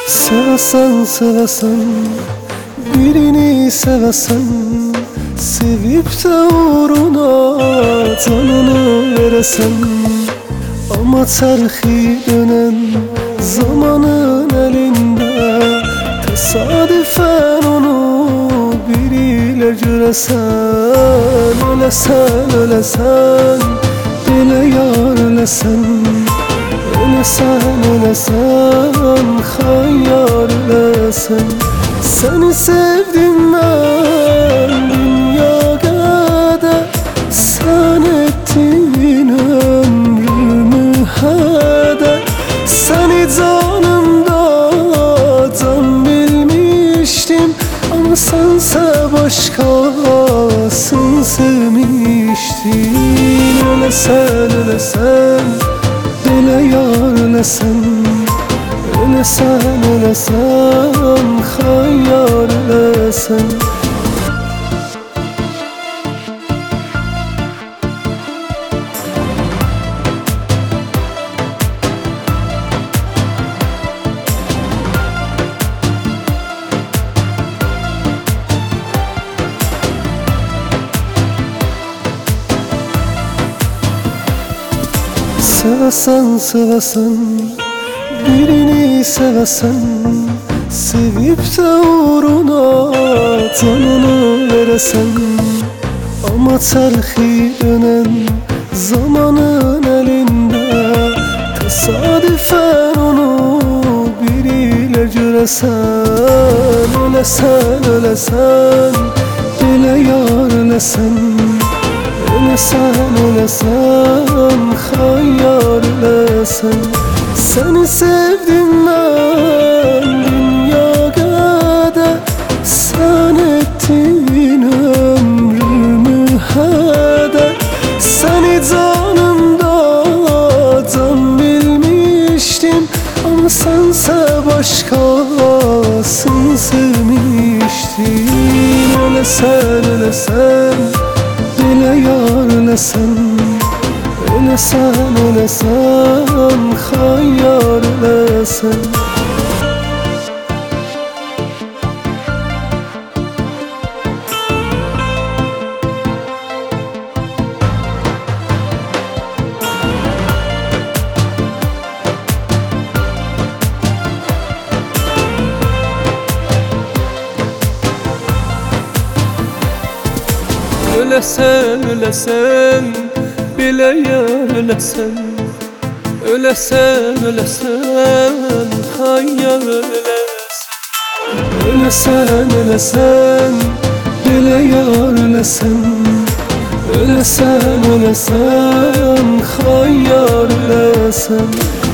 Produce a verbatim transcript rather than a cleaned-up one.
Sevesen sevesen birini sevesen, sevip de uğruna canını veresen. Ama terhi dönen zamanın elinde, tesadüfen onu biriyle göresen. Ölesen ölesen dile yar ölesen, ölesen ölesen hayyar ölesen. Seni sevdim ben dünya kadar, sen ettin ömrümü heder. Seni canımda can bilmiştim, ama sense başkasın sevmiştin. Ölesen ölesen dile yar ölesen, ölesen ölesen hayyar ölesen. Sevesen sevesen birini sevesen, sevip de uğruna canını veresen. Ama terhi dönen zamanın elinde, tesadüfen onu biriyle göresen. Ölesen ölesen dile yar ölesen, ölesen ölesen hayyar ölesen. Seni sevdim ben dünya kadar, sen ettin ömrümü heder. Seni canımda can bilmiştim, ama sense başkasın sevmiştin. Ölesen ölesen dile yar ölesen, ölesen ölesen hayyar ölesen. Ölesen ölesen bile yar ölesen, ölesen ölesen hayyar ölesen. Ölesen ölesen dile yar ölesen, ölesen ölesen hayyar ölesen.